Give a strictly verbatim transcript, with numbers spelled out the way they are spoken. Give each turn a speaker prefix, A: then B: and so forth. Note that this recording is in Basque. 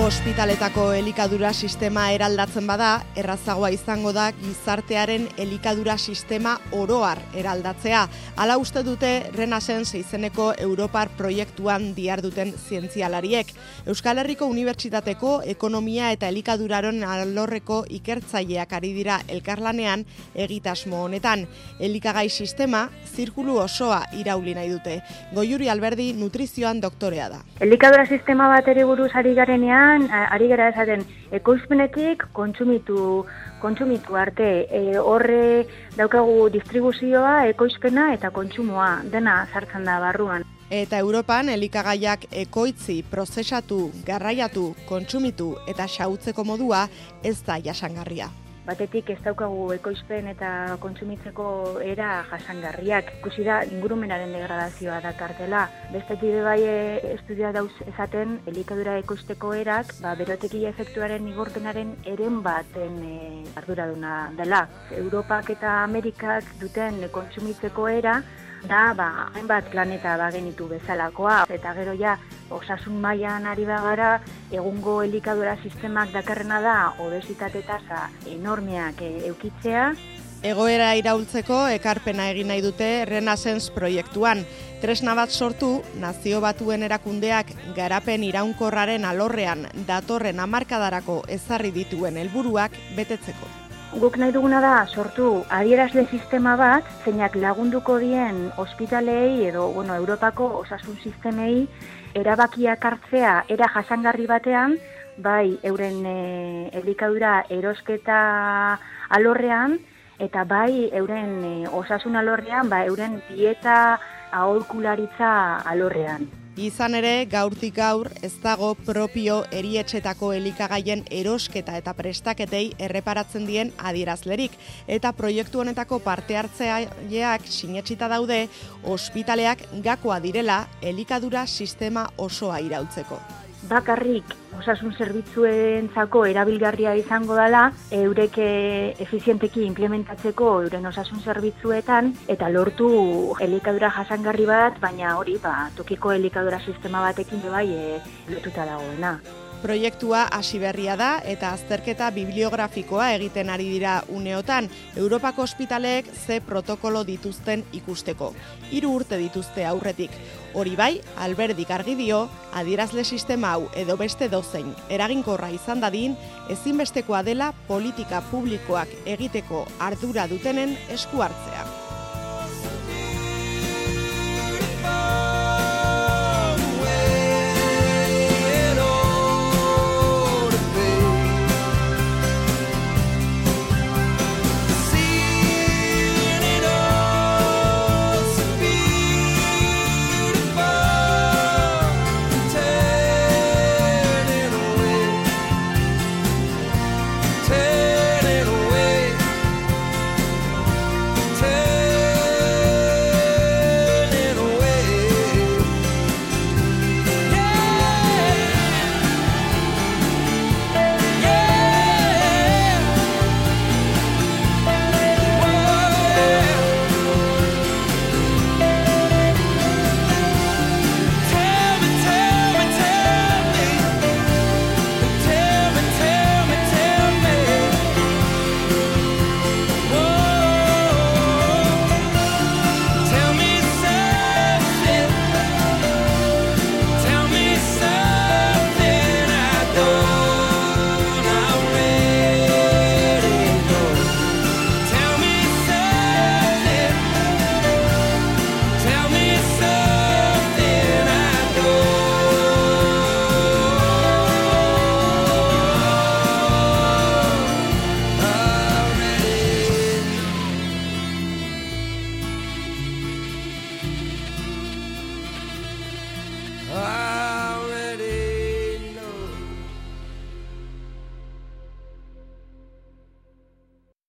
A: Ospitaletako elikadura sistema eraldatzen bada, errazagoa izango da gizartearen elikadura sistema oroar eraldatzea. Hala uste dute Renaissance izeneko Europar proiektuan diharduten zientzialariek. Euskal Herriko Unibertsitateko ekonomia eta elikaduraron alorreko ikertzaileak ari dira elkarlanean egitasmo honetan. Elikagai sistema zirkulu osoa irauli nahi dute. Goiuri Alberdi nutrizioan doktorea da.
B: Elikadura sistema bateri buruz ari garenean, ari gara esaten ekoizpenetik kontsumitu, kontsumitu arte. E, horre daukagu distribuzioa, ekoizpena eta kontsumoa, dena sartzen da barruan.
A: Eta Europan elikagaiak ekoitzi, prozesatu, garraiatu, kontsumitu eta xahutzeko modua ez da jasangarria.
B: Batetik ez daukagu ekoizpen eta kontsumitzeko era jasangarriak. Ikusi da ingurumenaren degradazioa dakartela. Bestetik bai estudia dauz esaten elikadura ekoizteko erak, ba, beroteki efektuaren igorpenaren eren baten e, arduraduna dela. Europak eta Amerikak duten kontsumitzeko era da, ba, hainbat planeta bagenitu bezalakoa. Eta gero ja, osasun mailan ari bagara, egungo elikadura sistemak dakarrena da obesitate tasa enormeak eukitzea.
A: Egoera iraultzeko ekarpena egin nahi dute Renaissance proiektuan. Tresna bat sortu, Nazio Batuen erakundeak garapen iraunkorraren alorrean datorren hamarkadarako ezarri dituen helburuak betetzeko.
B: Guk nahi duguna da sortu adierazle sistema bat, zeinak lagunduko dien ospitalei edo bueno, Europako osasun sistemei erabakiak hartzea era jasangarri batean, bai euren e, elikadura erosketa alorrean, eta bai euren e, osasun alorrean, ba, euren dieta aholkularitza alorrean.
A: Izan ere, gaurtik gaur ez dago propio erietxetako elikagaien erosketa eta prestaketei erreparatzen dien adierazlerik, eta proiektu honetako parte hartzaileak sinetsita daude ospitaleak gakoa direla elikadura sistema osoa iraultzeko.
B: Bakarrik osasun zerbitzuentzako erabilgarria izango dela, eurek efizienteki implementatzeko euren osasun zerbitzuetan eta lortu elikadura jasangarri bat, baina hori ba, tokiko elikadura sistema batekin bai e, lotuta dagoena.
A: Proiektua hasi berria da eta azterketa bibliografikoa egiten ari dira uneotan, Europako ospitaleek ze protokolo dituzten ikusteko. Hiru urte dituzte aurretik. Hori bai, Alberdik argi dio, adierazle sistema hau edo beste dozein eraginkorra izan dadin, ezinbestekoa dela politika publikoak egiteko ardura dutenen esku hartzea.